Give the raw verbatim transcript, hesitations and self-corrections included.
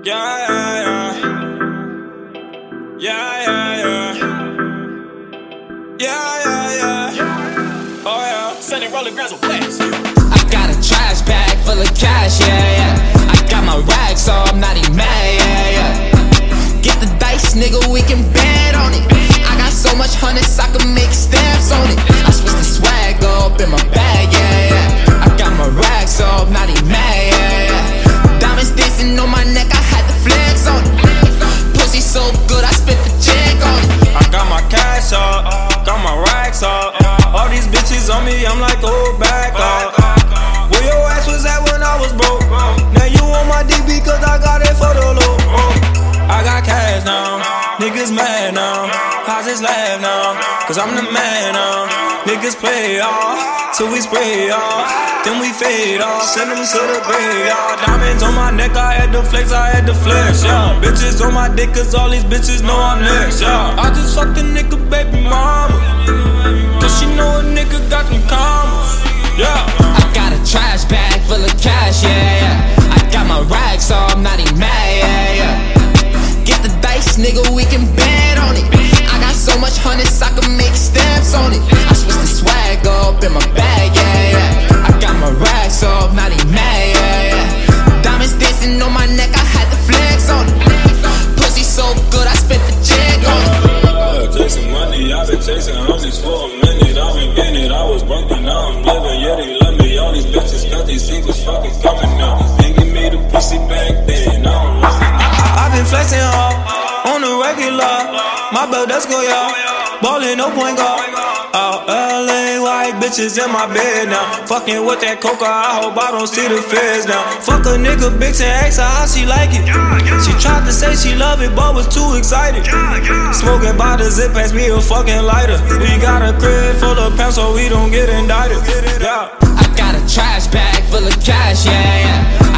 Yeah, yeah, yeah. Yeah, yeah, yeah. Yeah, yeah, yeah. Oh, yeah. Sunny rolling grams of wax. I got a trash bag full of cash, yeah, yeah. I got my racks, so I'm not even mad, yeah, yeah. Get the dice, nigga, we can bet on it. I got so much hundreds, I can make stamps on it. I switch the swag up in my bag, yeah, yeah. I got my racks, so I'm not even mad, yeah, yeah. Diamonds dancing on my neck, I had the flex on it. Pussy so good, I spent the check on it. I got my cash up, got my racks up. All these bitches on me, I'm like, oh, back up. Where your ass was at when I was broke? Now you on my D B cause I got it for the low. I got cash now, niggas mad now. I just laugh now, cause I'm the man now. Niggas play off, till we spray off. Then we fade off, send them to the graveyard. Diamonds on my neck, I had to flex, I had to flex, yeah. Bitches on my dick cause all these bitches know I'm next, yeah. I just fucked a nigga baby mama, cause she know a nigga got them commas, yeah. I got a trash bag full of cash, yeah, yeah. I got my racks, so I'm not even mad, yeah, yeah. Get the dice, nigga, we can bet on it. I got so much hundreds, I can make stamps on it. I switch the swag up in my bag, yeah, yeah. I got my racks, so I'm not even mad, yeah, yeah. Diamonds dancing on my neck, I had the flex on it. Pussy so good, I spent the check on it. Chasing money, I've been chasing homies for a minute. I've been getting it, I was broken, now I'm living. Yeah, they love me, all these bitches got these secrets fucking coming now. They give me the pussy back then, I don't want it. I've been flexing hard, on the regular. My belt, let's go, y'all. Ballin', no point guard. All L A white bitches in my bed now. Fucking with that coca, I hope I don't see the feds now. Fuck a nigga, bitch, and ask her how she like it. She tried to say she love it, but was too excited. Smoking by the zip, pass me a fucking lighter. We got a crib full of pimps, so we don't get indicted. Yeah. I got a trash bag full of cash, yeah, yeah.